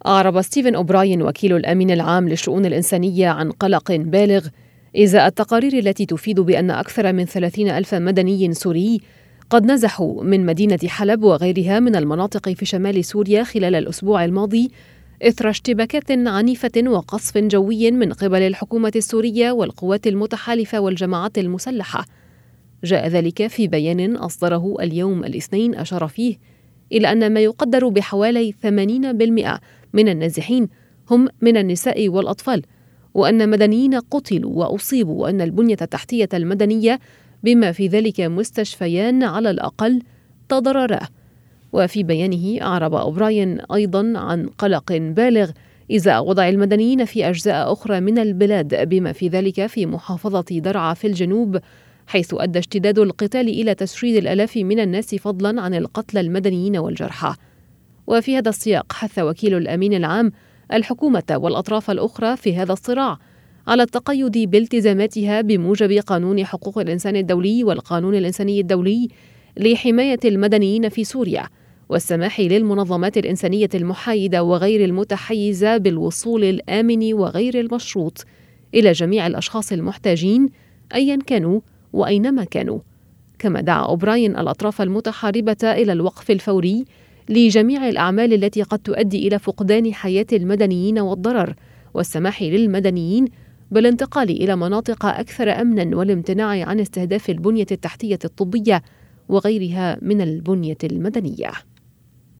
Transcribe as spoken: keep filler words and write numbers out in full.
أعرب ستيفن أوبراين وكيل الأمين العام للشؤون الإنسانية عن قلق بالغ إزاء التقارير التي تفيد بأن أكثر من ثلاثين ألف مدني سوري قد نزحوا من مدينة حلب وغيرها من المناطق في شمال سوريا خلال الأسبوع الماضي إثر اشتباكات عنيفة وقصف جوي من قبل الحكومة السورية والقوات المتحالفة والجماعات المسلحة. جاء ذلك في بيان أصدره اليوم الاثنين أشار فيه إلى أن ما يقدر بحوالي ثمانين بالمئة من النازحين هم من النساء والأطفال، وأن مدنيين قتلوا وأصيبوا، وأن البنية التحتية المدنية بما في ذلك مستشفيان على الأقل تضررا. وفي بيانه أعرب أوبراين أيضا عن قلق بالغ إزاء وضع المدنيين في أجزاء أخرى من البلاد بما في ذلك في محافظة درعا في الجنوب، حيث أدى اشتداد القتال إلى تشريد الآلاف من الناس فضلا عن القتلى المدنيين والجرحى. وفي هذا السياق حث وكيل الأمين العام الحكومة والأطراف الأخرى في هذا الصراع على التقيد بالتزاماتها بموجب قانون حقوق الإنسان الدولي والقانون الإنساني الدولي لحماية المدنيين في سوريا، والسماح للمنظمات الإنسانية المحايدة وغير المتحيزة بالوصول الآمن وغير المشروط إلى جميع الأشخاص المحتاجين أيا كانوا وأينما كانوا. كما دعا أوبراين الأطراف المتحاربة إلى الوقف الفوري لجميع الأعمال التي قد تؤدي إلى فقدان حياة المدنيين والضرر، والسماح للمدنيين بالانتقال إلى مناطق أكثر أمناً والامتناع عن استهداف البنية التحتية الطبية وغيرها من البنية المدنية.